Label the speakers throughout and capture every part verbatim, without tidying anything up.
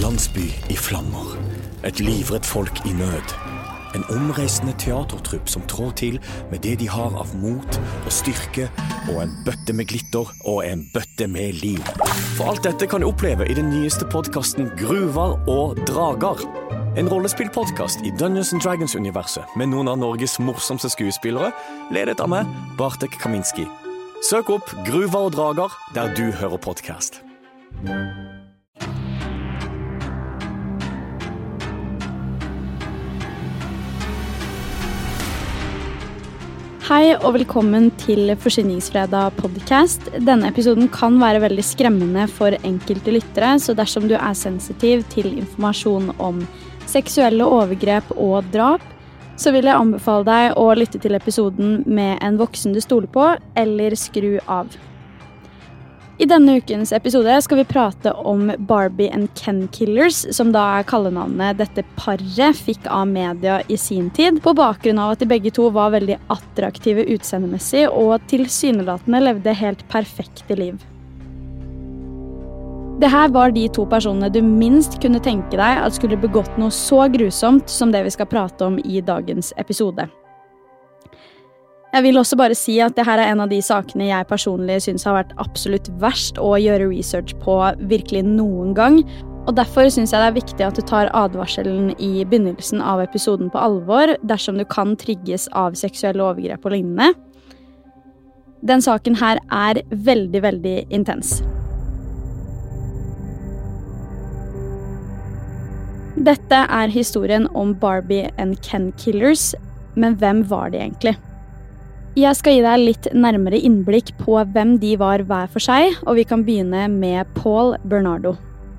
Speaker 1: landsby i flammer. Et livrett folk i nød. En omreisende teatertrupp som trår til med det de har av mot og styrke, og en bøtte med glitter og en bøtte med liv. For alt dette kan du oppleve i den nyeste podcasten Gruvar og Dragar. En rollespillpodcast i Dungeons and Dragons-universet med noen av Norges morsomste skuespillere, ledet av meg, Bartek Kaminski. Søk opp Gruvar og Dragar der du hører podcast.
Speaker 2: Hei og velkommen til Forsyningsfredag podcast. Denne episoden kan være veldig skremmende for enkelte lyttere, så dersom du er sensitiv til informasjon om seksuelle overgrep og drap, så vil jeg anbefale deg å lytte til episoden med en voksen du stoler på, eller skru av. I denne ukens episode skal vi prate om Barbie and Ken Killers, som da er kallenavnet dette paret fikk av media i sin tid, på bakgrunn av at de begge to var veldig attraktive utseendemessig og tilsynelatende levde helt perfekte liv. Det her var de to personene du minst kunne tenke deg at skulle begått noe så grusomt som det vi skal prate om i dagens episode. Jeg vil også bare si at dette er en av de sakene jeg personlig synes har vært absolutt verst å gjøre research på virkelig noen gang, og derfor synes jeg det er viktig at du tar advarselen i begynnelsen av episoden på alvor dersom du kan trigges av seksuelle overgrep og lignende. Den saken her er veldig, veldig intens. Dette er historien om Barbie and Ken Killers, men hvem var de egentlig? Jeg skal gi deg litt nærmere innblikk på hvem de var hver for seg, og vi kan begynne med Paul Bernardo.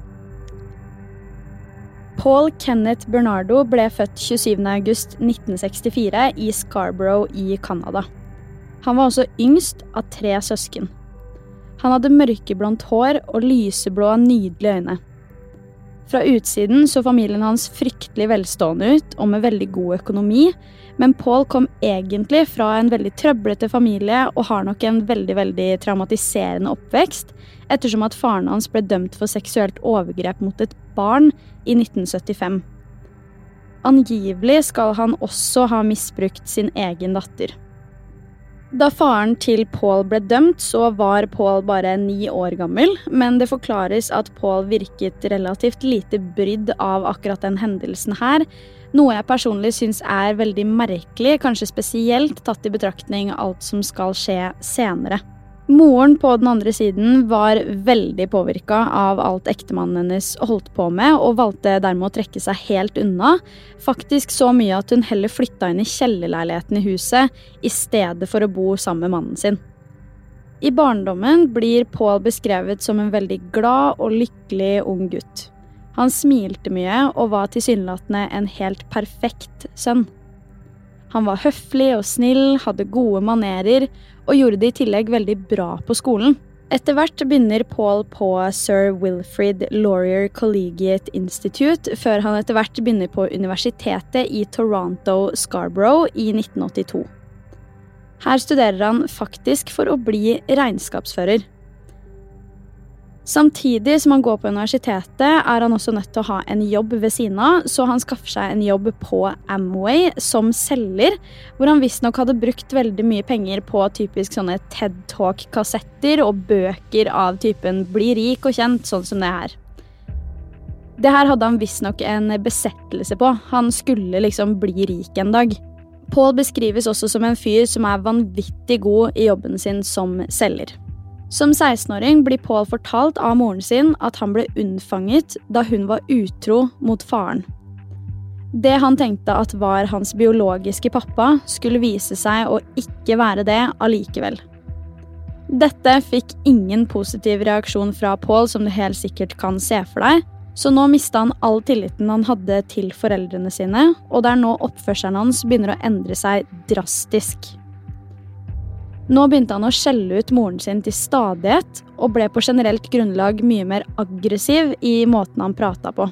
Speaker 2: Paul Kenneth Bernardo ble født tjuesyvende august nitten sekstifire i Scarborough i Canada. Han var også yngst av tre søsken. Han hadde mørkeblondt hår og lyseblå, nydelige øyne. Fra utsiden så familien hans fryktelig velstående ut og med veldig god økonomi, men Paul kom egentlig fra en veldig trøblete familie og har nok en veldig, veldig traumatiserende oppvekst, ettersom at faren hans ble dømt for seksuelt overgrep mot et barn i nitten syttifem. Angivelig skal han også ha misbrukt sin egen datter. Da faren til Paul ble dømt, så var Paul bare ni år gammel, men det forklares at Paul virket relativt lite brydd av akkurat den hendelsen her, noe jeg personlig synes er veldig merkelig, kanskje spesielt tatt i betraktning alt som skal skje senere. Moren på den andre siden var veldig påvirket av alt ektemannen hennes holdt på med, og valgte dermed å trekke seg helt unna, faktisk så mye at hun heller flyttet inn i kjellerleiligheten i huset, i stedet for å bo sammen med mannen sin. I barndommen blir Paul beskrevet som en veldig glad og lykkelig ung gutt. Han smilte mye og var tilsynelatende en helt perfekt sønn. Han var høflig og snill, hadde gode manerer, og gjorde det i tillegg veldig bra på skolen. Etter hvert begynner Paul på Sir Wilfrid Laurier Collegiate Institute, før han etter hvert begynner på universitetet i Toronto Scarborough i nitten åttito. Her studerer han faktisk for å bli regnskapsfører. Samtidig som han går på universitetet, er han også nødt til å ha en jobb ved siden av, så han skaffer seg en jobb på Amway som selger, hvor han visstnok hadde brukt veldig mye penger på typisk sånne TED Talk-kassetter og bøker av typen bli rik og kjent, sånn som det her. Det her hadde han visstnok en besettelse på. Han skulle liksom bli rik en dag. Paul beskrives også som en fyr som er vanvittig god i jobben sin som selger. Som seksten-åring blir Paul fortalt av moren sin at han ble unnfanget da hun var utro mot faren. Det han tenkte at var hans biologiske pappa skulle vise seg å ikke være det allikevel. Dette fikk ingen positiv reaksjon fra Paul, som du helt sikkert kan se for deg, så nå mistet han all tilliten han hadde til foreldrene sine, og der nå oppførselen hans begynner å endre seg drastisk. Nå begynte han å skjelle ut moren sin til stadighet, og ble på generelt grunnlag mye mer aggressiv i måten han pratet på.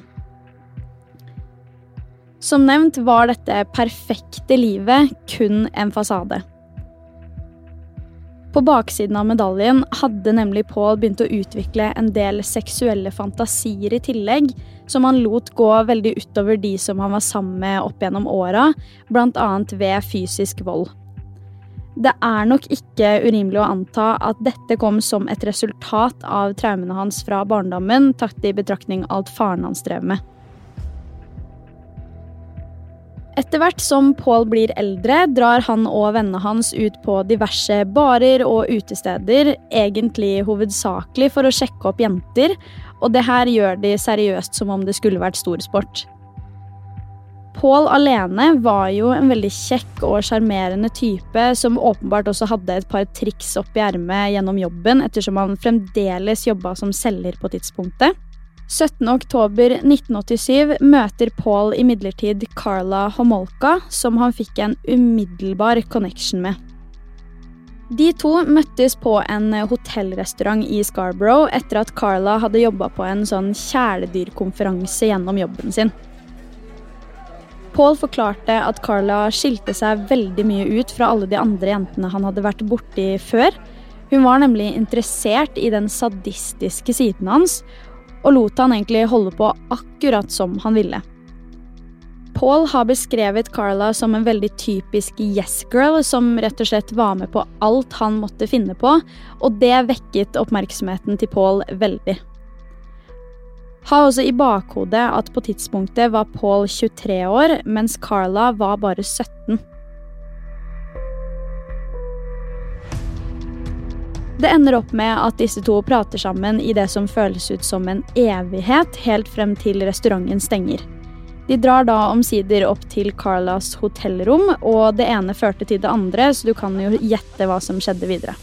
Speaker 2: Som nevnt var dette perfekte livet kun en fasade. På baksiden av medaljen hadde nemlig Paul begynt å utvikle en del seksuelle fantasier i tillegg, som han lot gå veldig utover de som han var sammen med opp gjennom åra, blant annet ved fysisk vold. Det er nok ikke urimelig å anta at dette kom som et resultat av traumene hans fra barndommen, tatt i betraktning alt faren hans drev med. Etter hvert som Paul blir eldre, drar han og vennene hans ut på diverse barer og utesteder, egentlig hovedsakelig for å sjekke opp jenter, og det her gjør de seriøst som om det skulle vært stor sport. Paul alene var jo en veldig kjekk og charmerende type, som åpenbart også hadde et par triks opp i ermet gjennom jobben, ettersom han fremdeles jobbet som selger på tidspunktet. syttende oktober nitten åttisyv møter Paul imidlertid Karla Homolka, som han fikk en umiddelbar connection med. De to møttes på en hotellrestaurant i Scarborough etter at Karla hadde jobbet på en sånn kjæledyrkonferanse gjennom jobben sin. Paul forklarte at Karla skilte seg veldig mye ut fra alle de andre jentene han hadde vært borti før. Hun var nemlig interessert i den sadistiske siden hans, og lot han egentlig holde på akkurat som han ville. Paul har beskrevet Karla som en veldig typisk yes-girl, som rett og slett var med på alt han måtte finne på, og det vekket oppmerksomheten til Paul veldig. Ha også i bakhodet at på tidspunktet var Paul tjuetre år, mens Karla var bare sytten. Det ender opp med at disse to prater sammen i det som føles ut som en evighet, helt frem til restauranten stenger. De drar da omsider opp til Karlas hotellrom, og det ene førte til det andre, så du kan jo gjette hva som skjedde videre.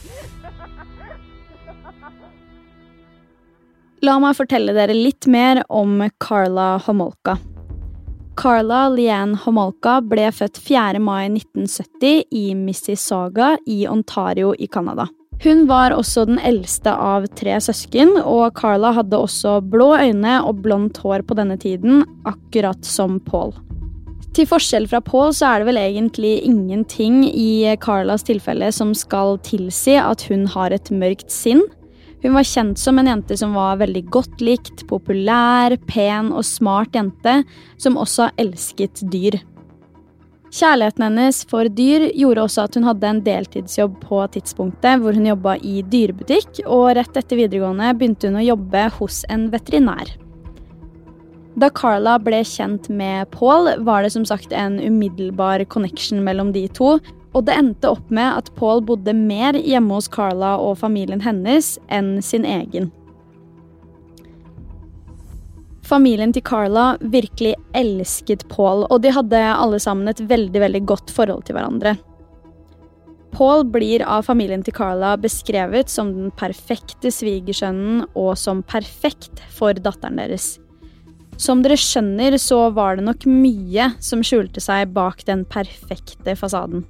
Speaker 2: La meg fortelle dere litt mer om Karla Homolka. Karla Leanne Homolka ble født fjerde mai nitten sytti i Mississauga i Ontario i Canada. Hun var også den eldste av tre søsken, og Karla hadde også blå øyne og blondt hår på denne tiden, akkurat som Paul. Til forskjell fra Paul så er det vel egentlig ingenting i Karlas tilfelle som skal tilsi at hun har et mørkt sinn. Hun var kjent som en jente som var veldig godt likt, populær, pen og smart jente, som også elsket dyr. Kjærligheten hennes for dyr gjorde også at hun hadde en deltidsjobb på tidspunktet hvor hun jobbet i dyrebutikk, og rett etter videregående begynte hun å jobbe hos en veterinær. Da Karla ble kjent med Paul, var det som sagt en umiddelbar connection mellom de to, og det endte opp med at Paul bodde mer hjemme hos Karla og familien hennes enn sin egen. Familien til Karla virkelig elsket Paul, og de hadde alle sammen et veldig, veldig godt forhold til hverandre. Paul blir av familien til Karla beskrevet som den perfekte svigersønnen og som perfekt for datteren deres. Som dere skjønner, så var det nok mye som skjulte seg bak den perfekte fasaden.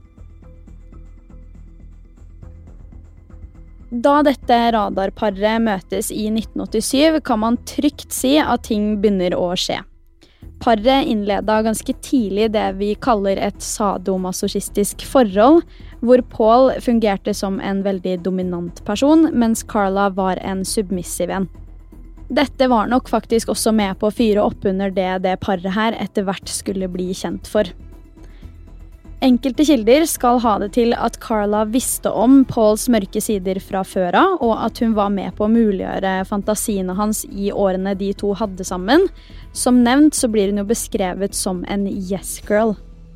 Speaker 2: Da dette radarparet møtes i nitten åttisyv, kan man trygt si at ting begynner å skje. Paret innledet ganske tidlig det vi kaller et sadomasochistisk forhold, hvor Paul fungerte som en veldig dominant person, mens Karla var en submissive en. Dette var nok faktisk også med på å fyre opp under det det paret her etter hvert skulle bli kjent for. Enkelte kilder skal ha det til at Karla visste om Pauls mørke sider fra før av, og at hun var med på å muliggjøre fantasiene hans i årene de to hadde sammen. Som nevnt så blir hun jo beskrevet som en yes-girl.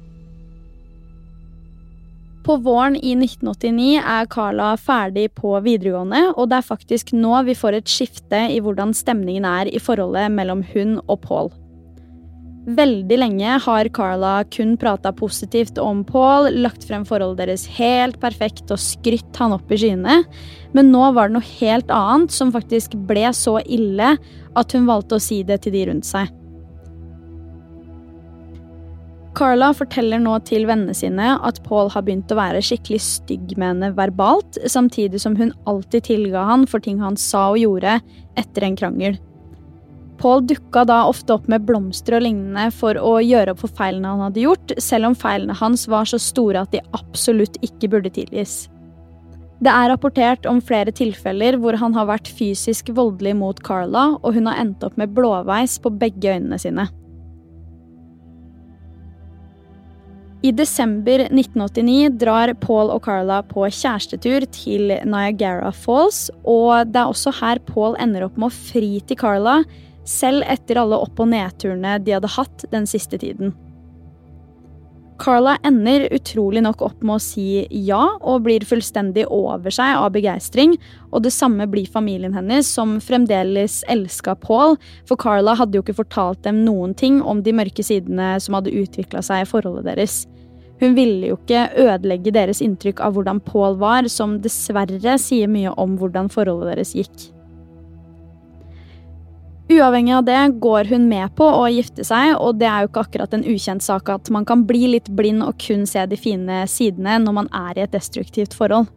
Speaker 2: På våren i nitten åttini er Karla ferdig på videregående, og det er faktisk nå vi får et skifte i hvordan stemningen er i forholdet mellom hun og Paul. Veldig lenge har Karla kun pratet positivt om Paul, lagt frem forholdet deres helt perfekt og skrytt han opp i skyene, men nå var det noe helt annet som faktisk ble så ille at hun valgte å si det til de rundt seg. Karla forteller nå til vennene sine at Paul har begynt å være skikkelig stygg med henne verbalt, samtidig som hun alltid tilga han for ting han sa og gjorde etter en krangel. Paul dukket da ofte opp med blomster og lignende for å gjøre opp for feilene han hadde gjort, selv om feilene hans var så store at de absolutt ikke burde tilgis. Det er rapportert om flere tilfeller hvor han har vært fysisk voldelig mot Carla, og hun har endt opp med blåveis på begge øynene sine. I desember nitten åttini drar Paul og Carla på kjærestetur til Niagara Falls, og det er også her Paul ender opp med å fri til Carla, selv etter alle opp- og nedturene de hadde hatt den siste tiden. Carla ender utrolig nok opp med å si ja, og blir fullstendig over seg av begeistring, og det samme blir familien hennes, som fremdeles elsket Paul, for Carla hadde jo ikke fortalt dem noen ting om de mørke sidene som hadde utviklet seg i forholdet deres. Hun ville jo ikke ødelegge deres inntrykk av hvordan Paul var, som dessverre sier mye om hvordan forholdet deres gikk. Uavhengig av det går hun med på å gifte seg, og det er jo ikke akkurat en ukjent sak at man kan bli litt blind og kun se de fine sidene når man er i et destruktivt forhold.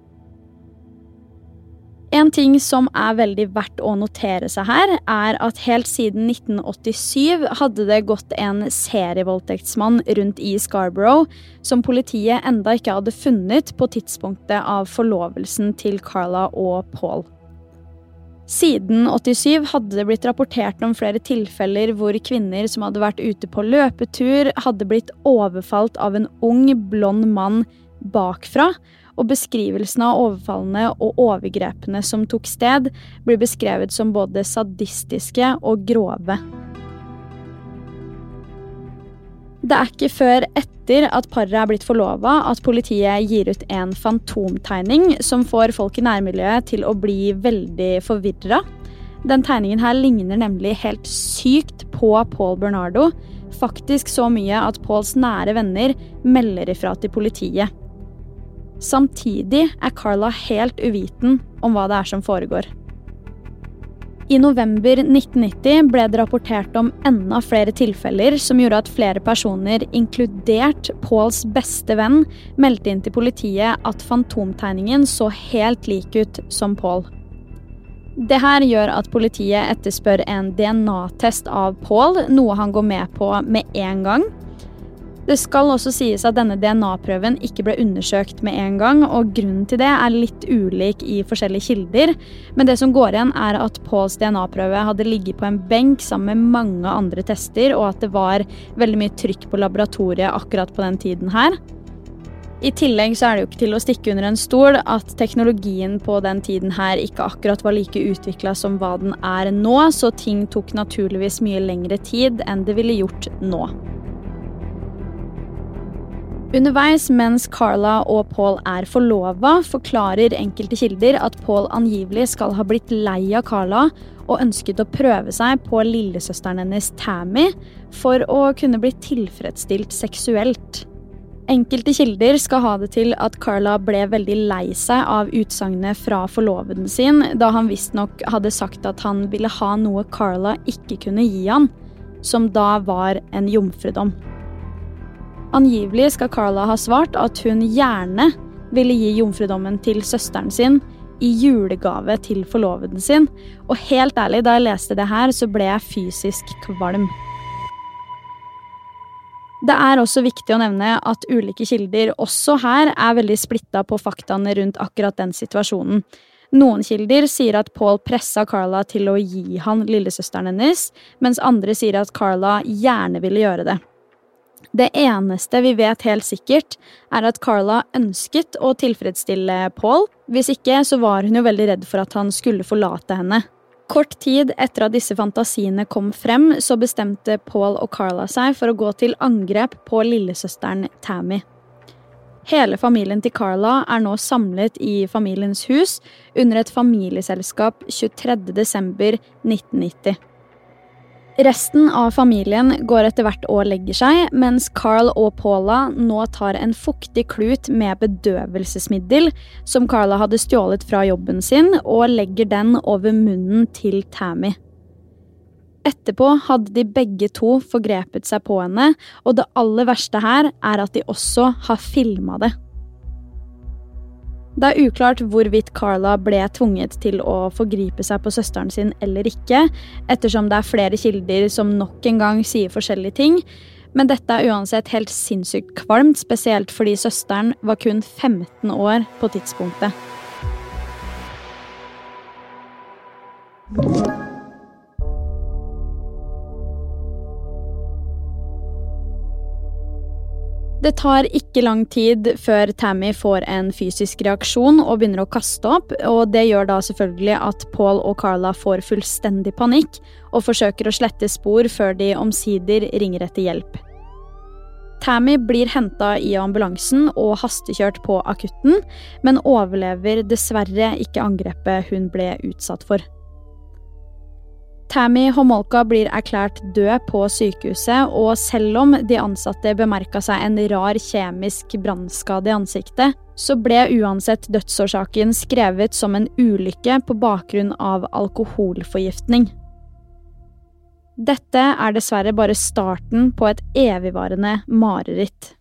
Speaker 2: En ting som er veldig verdt å notere seg her, er at helt siden nitten åttisyv hadde det gått en serievoldtektsmann rundt i Scarborough, som politiet enda ikke hadde funnet på tidspunktet av forlovelsen til Carla og Paul. Siden åttisyv hadde det blitt rapportert om flere tilfeller hvor kvinner som hadde vært ute på løpetur hadde blitt overfalt av en ung, blond mann bakfra, og beskrivelsen av overfallene og overgrepene som tok sted blir beskrevet som både sadistiske og grove. Det er ikke før etter at paret er blitt forlovet at politiet gir ut en fantomtegning som får folk i nærmiljøet til å bli veldig forvirret. Den tegningen her ligner nemlig helt sykt på Paul Bernardo, faktisk så mye at Pauls nære venner melder ifra til politiet. Samtidig er Carla helt uviten om hva det er som foregår. I november nitten nitti ble det rapportert om enda flere tilfeller som gjorde at flere personer, inkludert Pauls beste venn, meldte inn til politiet at fantomtegningen så helt lik ut som Paul. Det her gjør at politiet etterspør en D N A-test av Paul, noe han går med på med en gang. Det skal også sies at denne D N A-prøven ikke ble undersøkt med en gang, og grunnen til det er litt ulik i forskjellige kilder, men det som går igjen er at Pauls D N A-prøve hadde ligget på en benk sammen med mange andre tester, og at det var veldig mye trykk på laboratoriet akkurat på den tiden her. I tillegg så er det jo ikke til å stikke under en stol at teknologien på den tiden her ikke akkurat var like utviklet som hva den er nå, så ting tok naturligvis mye lengre tid enn det ville gjort nå. Underveis mens Carla og Paul er forlovet, forklarer enkelte kilder at Paul angivelig skal ha blitt lei av Carla og ønsket å prøve seg på lillesøsteren hennes Tammy for å kunne bli tilfredsstilt seksuelt. Enkelte kilder skal ha det til at Carla ble veldig lei seg av utsagnet fra forloveden sin, da han visst nok hadde sagt at han ville ha noe Carla ikke kunne gi han, som da var en jomfrudom. Angivelig skal Carla ha svart at hun gjerne ville gi jomfrudommen til søsteren sin i julegave til forloveden sin, og helt ærlig, da jeg leste det her, så ble jeg fysisk kvalm. Det er også viktig å nevne at ulike kilder også her er veldig splittet på faktaene rundt akkurat den situasjonen. Noen kilder sier at Paul presset Carla til å gi han lillesøsteren hennes, mens andre sier at Carla gjerne ville gjøre det. Det eneste vi vet helt sikkert er at Carla ønsket å tilfredsstille Paul. Hvis ikke, så var hun jo veldig redd for at han skulle forlate henne. Kort tid etter at disse fantasiene kom frem, så bestemte Paul og Carla seg for å gå til angrep på lillesøsteren Tammy. Hele familien til Carla er nå samlet i familiens hus under et familieselskap tjuetredje desember nitten nitti. Resten av familien går etter hvert og legger seg, mens Carl og Paula nå tar en fuktig klut med bedøvelsesmiddel som Carla hadde stjålet fra jobben sin, og legger den over munnen til Tammy. Etterpå hadde de begge to forgrepet seg på henne, og det aller verste her er at de også har filmet det. Det er uklart hvorvidt Carla ble tvunget til å forgripe seg på søsteren sin eller ikke, ettersom det er flere kilder som nok en gang sier forskjellige ting, men dette er uansett helt sinnssykt kvalmt, spesielt fordi søsteren var kun femten år på tidspunktet. Det tar ikke lang tid før Tammy får en fysisk reaksjon og begynner å kaste opp, og det gjør da selvfølgelig at Paul og Carla får fullstendig panikk og forsøker å slette spor før de omsider ringer etter hjelp. Tammy blir hentet i ambulansen og hastekjørt på akutten, men overlever dessverre ikke angrepet hun ble utsatt for. Tammy Homolka blir erklært død på sykehuset, og selv om de ansatte bemerket seg en rar kjemisk brannskade i ansiktet, så ble uansett dødsårsaken skrevet som en ulykke på bakgrunn av alkoholforgiftning. Dette er dessverre bare starten på et evigvarende mareritt.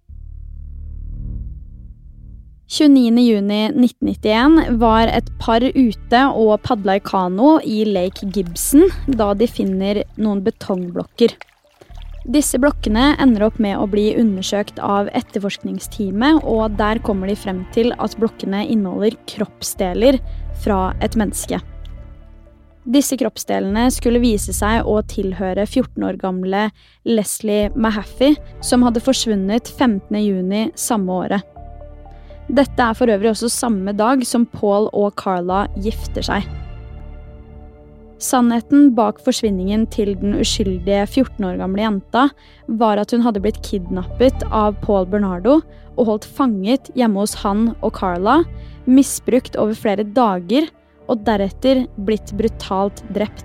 Speaker 2: tjueniende juni nitten nittien var et par ute og padla i kano i Lake Gibson da de finner noen betongblokker. Disse blokkene ender opp med å bli undersøkt av etterforskningsteamet, og der kommer de frem til at blokkene inneholder kroppsdeler fra et menneske. Disse kroppsdelene skulle vise seg å tilhøre fjorten år gamle Leslie Mahaffey, som hadde forsvunnet femtende juni samme året. Dette er for øvrig også samme dag som Paul og Carla gifter seg. Sannheten bak forsvinningen til den uskyldige fjorten år gamle jenta var at hun hadde blitt kidnappet av Paul Bernardo og holdt fanget hjemme hos han og Carla, misbrukt over flere dager og deretter blitt brutalt drept.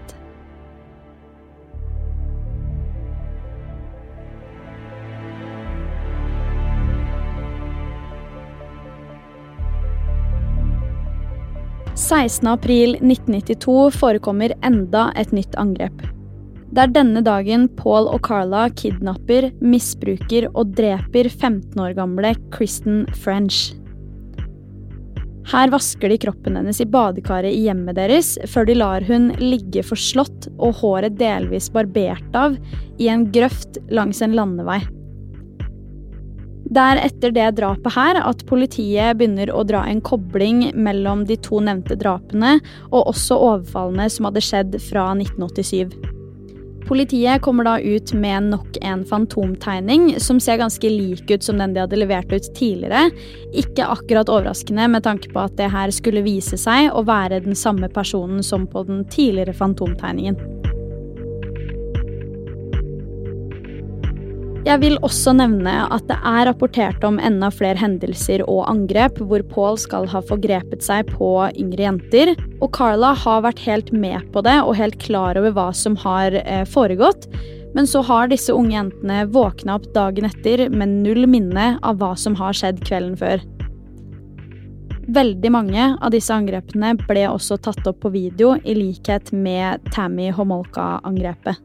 Speaker 2: sekstende april nitten nittito forekommer enda et nytt angrep. Det er denne dagen Paul og Carla kidnapper, misbruker og dreper femten år gamle Kristen French. Her vasker de kroppen hennes i badekaret i hjemmet deres, før de lar hun ligge forslått og håret delvis barbert av i en grøft langs en landevei. Det er etter det drapet her at politiet begynner å dra en kobling mellom de to nevnte drapene og også overfallene som hadde skjedd fra nitten åttisyv. Politiet kommer da ut med nok en fantomtegning som ser ganske lik ut som den de hadde levert ut tidligere. Ikke akkurat overraskende med tanke på at det her skulle vise seg å være den samme personen som på den tidligere fantomtegningen. Jeg vil også nevne at det er rapportert om enda flere hendelser og angrep hvor Paul skal ha forgrepet seg på yngre jenter, og Carla har vært helt med på det og helt klar over hva som har eh, foregått, men så har disse unge jentene våknet opp dagen etter med null minne av hva som har skjedd kvelden før. Veldig mange av disse angrepene ble også tatt opp på video i likhet med Tammy Homolka-angrepet.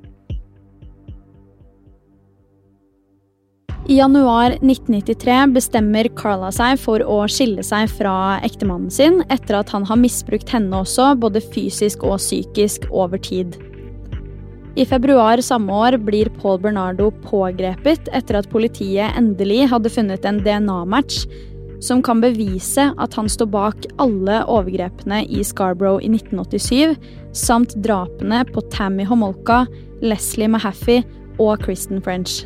Speaker 2: I januar nitten nittitre bestemmer Carla seg for å skille seg fra ektemannen sin etter at han har misbrukt henne også, både fysisk og psykisk, over tid. I februar samme år blir Paul Bernardo pågrepet etter at politiet endelig hadde funnet en D N A-match som kan bevise at han står bak alle overgrepene i Scarborough i nitten åttisyv, samt drapene på Tammy Homolka, Leslie Mahaffey og Kristen French.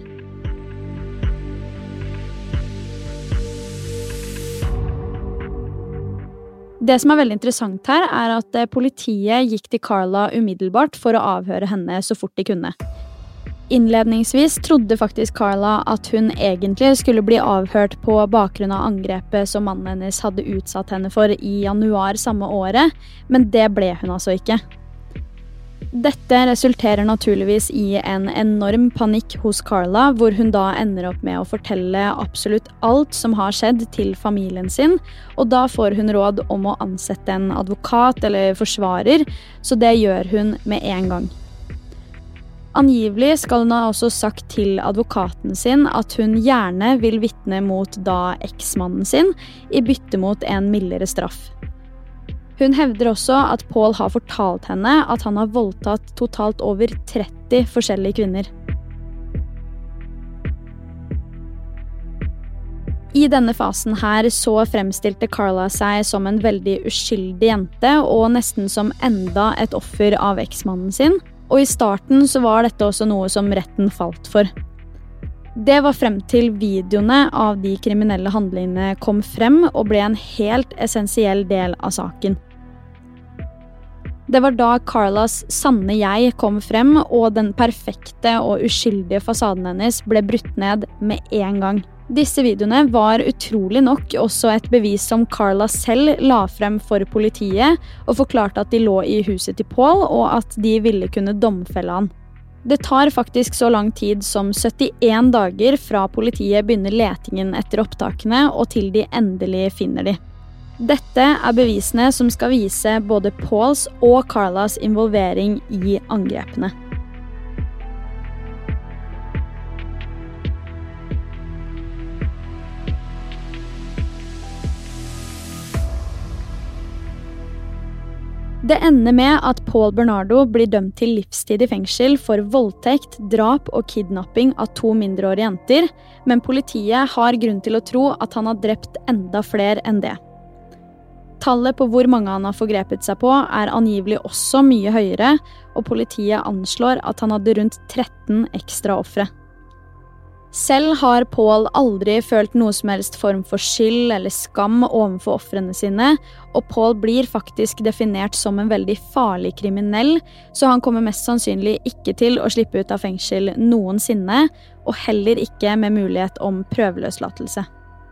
Speaker 2: Det som er veldig interessant her er at politiet gikk til Carla umiddelbart for å avhøre henne så fort de kunne. Innledningsvis trodde faktisk Carla at hun egentlig skulle bli avhørt på bakgrunn av angrepet som mannen hennes hadde utsatt henne for i januar samme året, men det ble hun altså ikke. Dette resulterer naturligvis i en enorm panikk hos Carla, hvor hun da ender opp med å fortelle absolutt alt som har skjedd til familien sin, og da får hun råd om å ansette en advokat eller forsvarer, så det gjør hun med en gang. Angivelig skal hun ha også sagt til advokaten sin at hun gjerne vil vitne mot da eksmannen sin, i bytte mot en mildere straff. Hun hevder også at Paul har fortalt henne at han har voldtatt totalt over tretti forskjellige kvinner. I denne fasen her så fremstilte Carla seg som en veldig uskyldig jente og nesten som enda et offer av eksmannen sin, og i starten så var dette også noe som retten falt for. Det var frem til videoene av de kriminelle handlingene kom frem og ble en helt essensiell del av saken. Det var da Carlas sanne jeg kom frem, og den perfekte og uskyldige fasaden hennes ble brutt ned med en gang. Disse videoene var utrolig nok også et bevis som Carla selv la frem for politiet, og forklarte at de lå i huset til Paul, og at de ville kunne domfelle han. Det tar faktisk så lang tid som syttien dager fra politiet begynner letingen etter opptakene, og til de endelig finner de. Dette er bevisene som skal vise både Pauls og Carlas involvering i angrepene. Det ender med at Paul Bernardo blir dømt til livstid i fengsel for voldtekt, drap og kidnapping av to mindreårige jenter, men politiet har grunn til å tro at han har drept enda flere enn det. Tallet på hvor mange han har forgrepet seg på er angivelig også mye høyere, og politiet anslår at han hadde rundt tretten ekstra ofre. Selv har Paul aldri følt noe som helst form for skyld eller skam overfor ofrene sine, og Paul blir faktisk definert som en veldig farlig kriminell, så han kommer mest sannsynlig ikke til å slippe ut av fengsel noensinne, og heller ikke med mulighet om prøveløslatelse.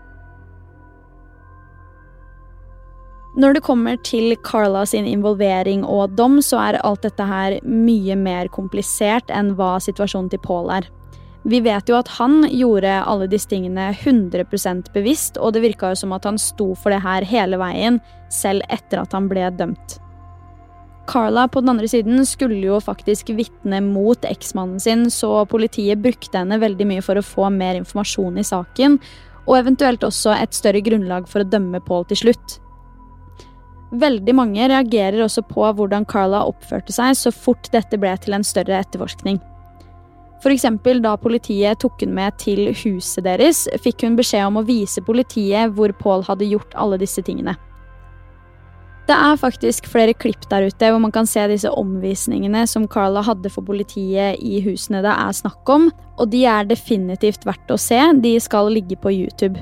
Speaker 2: Når det kommer til Carla sin involvering og dom, så er alt dette her mye mer komplisert enn hva situasjonen til Paul er. Vi vet jo at han gjorde alle disse tingene hundre prosent bevisst, og det virket jo som at han sto for det her hele veien, selv etter at han ble dømt. Carla på den andre siden skulle jo faktisk vitne mot eksmannen sin, så politiet brukte henne veldig mye for å få mer informasjon i saken, og eventuelt også et større grunnlag for å dømme Paul til slutt. Veldig mange reagerer også på hvordan Carla oppførte seg så fort dette ble til en større etterforskning. For eksempel da politiet tok hun med til huset deres, fikk hun beskjed om å vise politiet hvor Paul hadde gjort alle disse tingene. Det er faktisk flere klipp der ute hvor man kan se disse omvisningene som Carla hadde for politiet i husene det er snakk om, og de er definitivt verdt å se, de skal ligge på YouTube.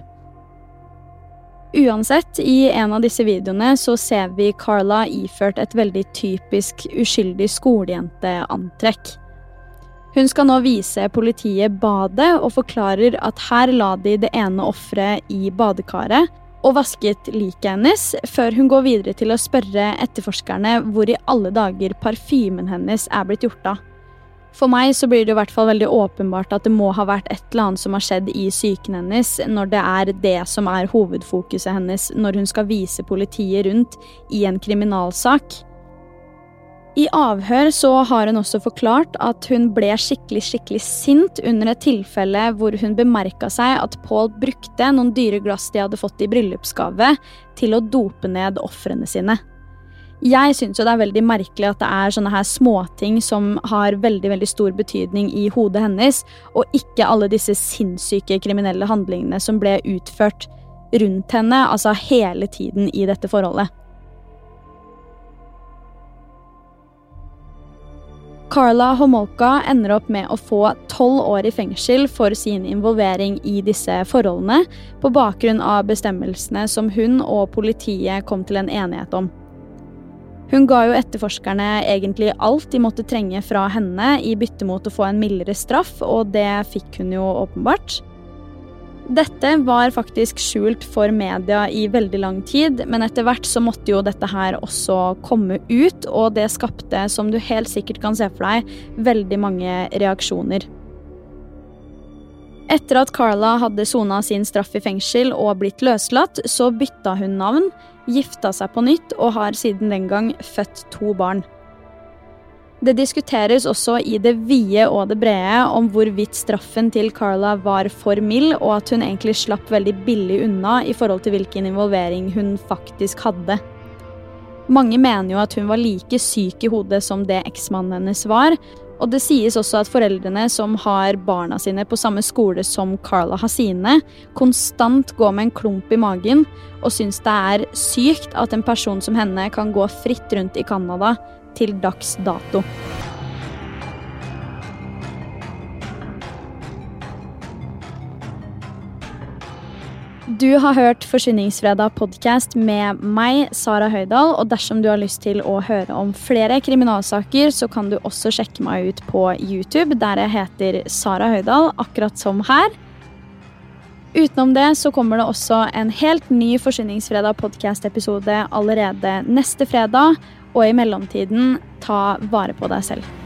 Speaker 2: Uansett, i en av disse videoene så ser vi Carla iført et veldig typisk uskyldig skolejenteantrekk. Hun skal nå vise politiet badet og forklarer at her la de det ene offeret i badekaret og vasket liket hennes, før hun går videre til å spørre etterforskerne hvor i alle dager parfymen hennes er blitt gjort av. For meg så blir det i hvert fall veldig åpenbart at det må ha vært et eller annet som har skjedd i psyken hennes, når det er det som er hovedfokuset hennes når hun skal vise politiet rundt i en kriminalsak. I avhør så har hun også forklart at hun ble skikkelig, skikkelig sint under et tilfelle hvor hun bemerket seg at Paul brukte noen dyre glass de hadde fått i bryllupsgave til å dope ned ofrene sine. Jeg synes jo det er veldig merkelig at det er sånne her småting som har veldig, veldig stor betydning i hodet hennes, og ikke alle disse sinnssyke kriminelle handlingene som ble utført rundt henne, altså hele tiden i dette forholdet. Carla Homolka ender opp med å få tolv år i fengsel for sin involvering i disse forholdene, på bakgrunn av bestemmelsene som hun og politiet kom til en enighet om. Hun ga jo etterforskerne egentlig alt de måtte trenge fra henne i bytte mot å få en mildere straff, og det fikk hun jo åpenbart. Dette var faktisk skjult for media i veldig lang tid, men etter hvert så måtte jo dette her også komme ut, og det skapte, som du helt sikkert kan se for deg, veldig mange reaksjoner. Etter at Carla hadde sonet sin straff i fengsel og blitt løslatt, så bytta hun navn, gifta seg på nytt og har siden den gang født to barn. Det diskuteres også i det vide og det brede om hvorvidt straffen til Carla var for mild, og at hun egentlig slapp veldig billig unna i forhold til hvilken involvering hun faktisk hadde. Mange mener jo at hun var like syk i hodet som det eksmannen hennes var, og det sies også at foreldrene som har barna sine på samme skole som Carla har sine, konstant går med en klump i magen og synes det er sykt at en person som henne kan gå fritt rundt i Canada til dags dato. Du har hørt Forsvinningsfredag podcast med meg, Sara Høydal, og dersom du har lyst til å høre om flere kriminalsaker, så kan du også sjekke meg ut på YouTube, der jeg heter Sara Høydal, akkurat som her. Utenom det så kommer det også en helt ny Forsvinningsfredag podcast-episode allerede neste fredag, og i mellomtiden, ta vare på deg selv.